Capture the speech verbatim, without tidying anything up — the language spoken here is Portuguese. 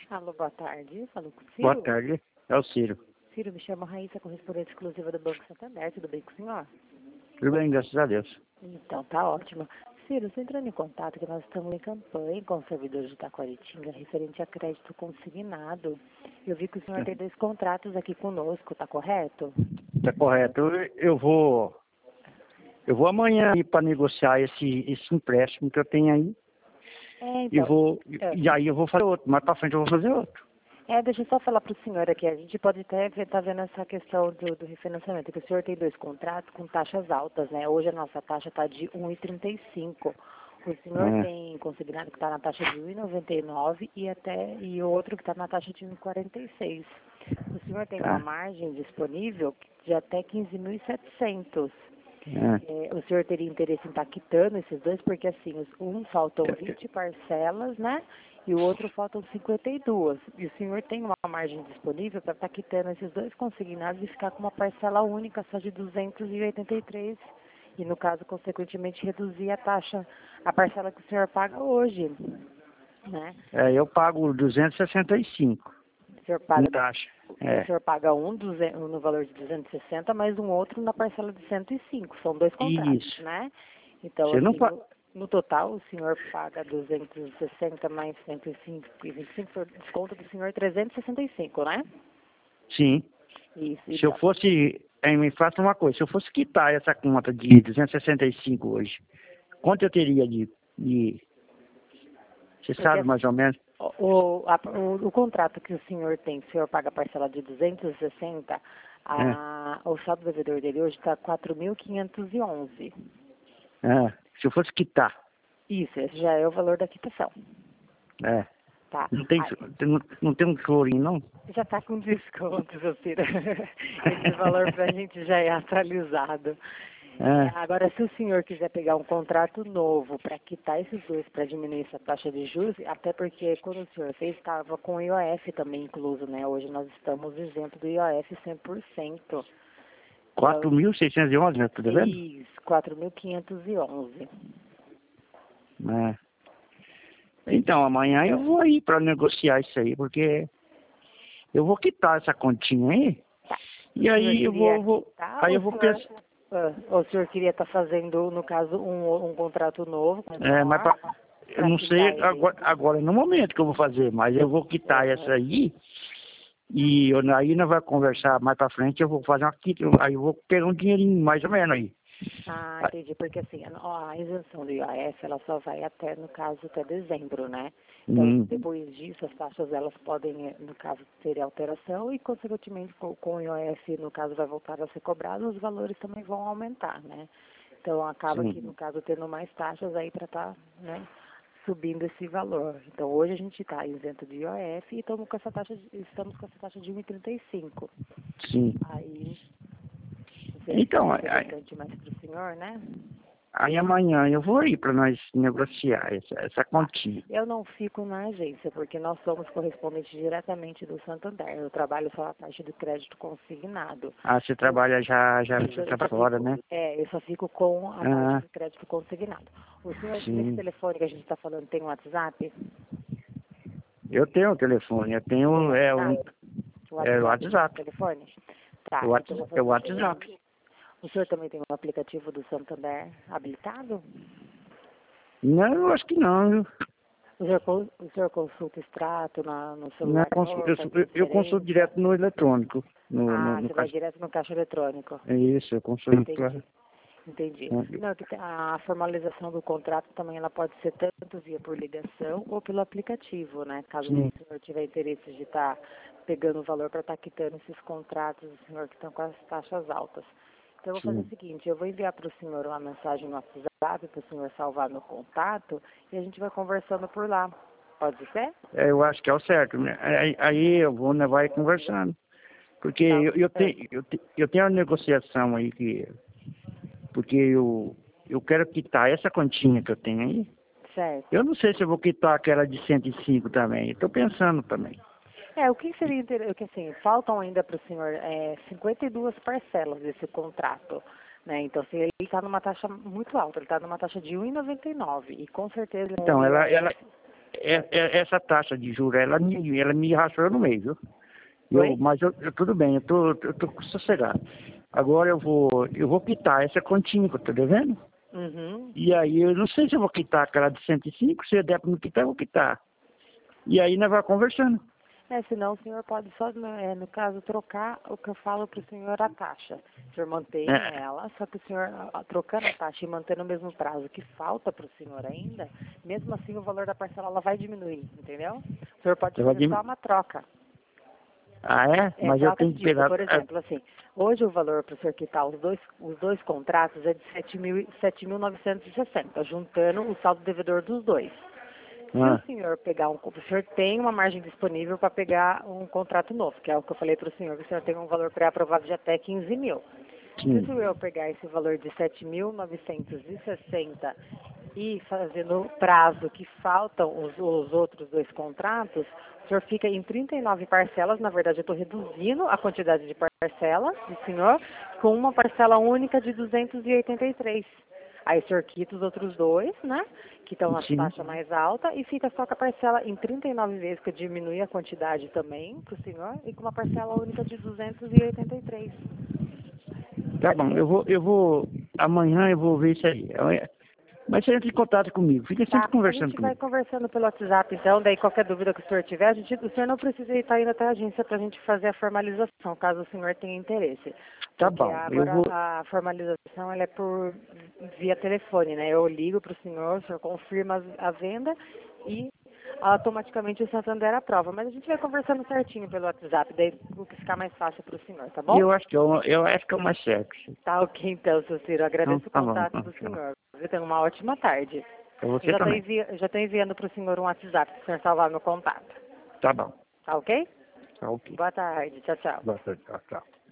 Alô, boa tarde. Falou com o Ciro? Boa tarde, é o Ciro. Ciro, me chamo Raíssa, correspondente exclusiva do Banco Santander. Tudo bem com o senhor? Tudo bem, graças a Deus. Então, tá ótimo. Ciro, estou entrando em contato que nós estamos em campanha com os servidores de Taquaritinga referente a crédito consignado. Eu vi que o senhor tem dois contratos aqui conosco, tá correto? Tá correto. Eu, eu vou eu vou amanhã ir para negociar esse, esse empréstimo que eu tenho aí. É, E então. vou É, e aí eu vou fazer outro. Mais para frente eu vou fazer outro. é, deixa eu só falar para o senhor aqui. A gente pode até estar vendo essa questão do, do refinanciamento, que o senhor tem dois contratos com taxas altas, né? Hoje a nossa taxa está de um vírgula trinta e cinco. O senhor É. tem consignado que está na taxa de um vírgula noventa e nove e até e outro que está na taxa de um vírgula quarenta e seis. O senhor tem uma Tá. margem disponível de até quinze mil e setecentos. É. É, o senhor teria interesse em estar quitando esses dois, porque assim, os- um faltam vinte parcelas, né? E o outro faltam cinquenta e duas. E o senhor tem uma margem disponível para estar quitando esses dois consignados e ficar com uma parcela única só de duzentos e oitenta e três. E no caso, consequentemente, reduzir a taxa, a parcela que o senhor paga hoje, né? É, eu pago duzentos e sessenta e cinco O senhor em paga, taxa. o É. senhor paga um duze- no valor de duzentos e sessenta, mais um outro na parcela de cento e cinco. São dois contratos, Isso. né? Então, Você não assim, pa... no, no total, o senhor paga duzentos e sessenta mais cento e cinco e vinte e cinco, por desconto do senhor trezentos e sessenta e cinco, né? Sim. Isso, Se eu então. fosse, é, me faça uma coisa, se eu fosse quitar essa conta de duzentos e sessenta e cinco hoje, quanto eu teria de, de você Porque sabe mais ou menos? o, o, a- o, o contrato que o senhor tem, o senhor paga a parcela de duzentos e sessenta, É. a, o saldo devedor dele hoje está quatro mil quinhentos e onze. É, se eu fosse quitar, Isso, esse já é o valor da quitação, é, tá? não tem, Aí, não, não tem um chorinho, não? já está com desconto, seu Ciro. Esse valor para a gente já é atualizado. É, É, agora, se o senhor quiser pegar um contrato novo para quitar esses dois, para diminuir essa taxa de juros, até porque quando o senhor fez, estava com o I O F também incluso, né? Hoje nós estamos isento do I O F cem por cento. quatro Então, mil seiscentos e onze, né, tá vendo? isso, quatro mil quinhentos e onze. É. Então, amanhã eu vou aí para negociar isso aí, porque eu vou quitar essa continha aí, Tá. O e senhor aí eu queria vou, vou quitar aí ou eu o vou senhor, pensar, ah, ou o senhor queria estar fazendo, no caso, um, um contrato novo, é, mas menor, pra, eu para não quitar sei ele? agora, agora no momento que eu vou fazer, mas eu vou quitar Aham. essa aí, e eu, aí nós vamos conversar mais para frente, eu vou fazer uma quita, aí eu vou pegar um dinheirinho mais ou menos aí. Ah, entendi, porque assim, a a isenção do I O F, ela só vai até, no caso, até dezembro, né? Então, Hum, depois disso, as taxas, elas podem, eh, no caso, ter alteração e, consequentemente, com, com o I O F, no caso, vai voltar a ser cobrado, os valores também vão aumentar, né? Então, acaba que, sim, no caso, tendo mais taxas aí para estar, né, subindo esse valor. Então, hoje a gente está isento de I O F e estamos com essa taxa de, estamos com essa taxa de um vírgula trinta e cinco. sim. Aí, não sei se Então, seria aí, interessante mais para o senhor, né? aí amanhã eu vou ir para nós negociar essa, essa Tá. continha. Eu não fico na agência, porque nós somos correspondentes diretamente do Santander. Eu trabalho só a parte do crédito consignado. Ah, você Eu, trabalha já, já, eu, só, já eu tá só fora, fico, né? é, eu só fico com a parte Ah, do crédito consignado. O senhor, nesse sim. telefone que a gente está falando, tem um WhatsApp? Eu tenho o telefone, eu Tem tenho é, um, WhatsApp? O é o WhatsApp nesse WhatsApp. telefone? É o Tá, então eu vou WhatsApp. É o fazer o WhatsApp. seguinte. O senhor também tem um aplicativo do Santander habilitado? Não, eu acho que não, viu? O senhor, con- o senhor consulta extrato na, no Não, celular eu, do consu- senhor, eu, faz eu eu consulto transferência? direto no eletrônico, no, no, Ah, no você vai caso. direto no caixa eletrônico. É isso, eu consulto lá. Entendi, entendi. É, Não, que tem- a formalização do contrato também ela pode ser tanto via por ligação ou pelo aplicativo, né? Caso sim, o senhor tiver interesse de estar pegando o valor para estar quitando esses contratos do senhor que estão com as taxas altas. Então, eu vou fazer o sim. seguinte, eu vou enviar para o senhor uma mensagem no WhatsApp para o senhor salvar meu contato e a gente vai conversando por lá. Pode ser? É, eu acho que é o certo, né? Aí, aí eu vou, né, vai conversando. Porque Tá. eu, eu, Ah, tenho, eu, te- eu tenho uma negociação aí que. Porque eu, eu quero quitar essa continha que eu tenho aí. certo. Eu não sei se eu vou quitar aquela de cento e cinco também. Estou pensando também. É, o que seria interessante, assim, faltam ainda para o senhor é, cinquenta e duas parcelas desse contrato, né? Então, assim, ele está numa taxa muito alta, ele está numa taxa de um vírgula noventa e nove e com certeza com o Então, ela, ela, I O F. é, é, essa taxa de juros, ela me, ela me rachou no meio, viu? Eu, mas eu, eu, tudo bem, eu tô, eu tô sossegado. Agora eu vou, eu vou quitar essa continha que eu tô devendo. Uhum. E aí eu não sei se eu vou quitar aquela de cento e cinco, se eu der para me quitar, eu vou quitar. E aí nós vamos conversando. É, senão o senhor pode só, é, no caso, trocar o que eu falo para o senhor a taxa. O senhor mantém É. ela, só que o senhor, a- trocando a taxa e mantendo o mesmo prazo que falta para o senhor ainda, mesmo assim o valor da parcela ela vai diminuir, entendeu? O senhor pode Eu vou fazer dim- só uma troca. Ah, é? É, Mas eu troca tenho de que dívida, pegar... por a- exemplo, assim, hoje o valor para o senhor quitar os dois, os dois contratos é de sete mil e- sete mil novecentos e sessenta, juntando o saldo devedor dos dois. Se o Ah, senhor pegar um, o senhor tem uma margem disponível para pegar um contrato novo, que é o que eu falei para o senhor, que o senhor tem um valor pré-aprovado de até quinze mil. Se o sim. senhor pegar esse valor de sete mil novecentos e sessenta e fazer no prazo que faltam os, os outros dois contratos, o senhor fica em trinta e nove parcelas, na verdade eu estou reduzindo a quantidade de parcelas do senhor, com uma parcela única de duzentos e oitenta e três. Aí o senhor quita os outros dois, né, que estão na Sim. taxa mais alta, e fica só com a parcela em trinta e nove vezes, que diminui a quantidade também para o senhor, e com uma parcela única de duzentos e oitenta e três. Tá Pode bom, ser? eu vou, eu vou... Amanhã eu vou ver isso aí. Amanhã- Mas você entra em contato comigo. Fica Tá, sempre a conversando gente vai comigo. conversando pelo WhatsApp, então, daí qualquer dúvida que o senhor tiver, a gente, o senhor não precisa estar indo até a agência para a gente fazer a formalização, caso o senhor tenha interesse. Tá Porque bom, eu agora vou... a formalização ela é por via telefone, né? Eu ligo para o senhor, o senhor confirma a venda e automaticamente o Santander aprova. Mas a gente vai conversando certinho pelo WhatsApp, daí o que ficar mais fácil para o senhor, tá bom? Eu acho que eu, eu acho que é o mais certo. Tá ok, então, seu Ciro. Então, Agradeço o tá bom, contato então, do tchau. senhor. Você tem uma ótima tarde. Pra você Já estou também. envi enviando para o senhor um WhatsApp, para o senhor salvar meu contato. Tá bom. Tá ok? Tá ok. Boa tarde. Tchau, tchau. Bastante, tchau, tchau.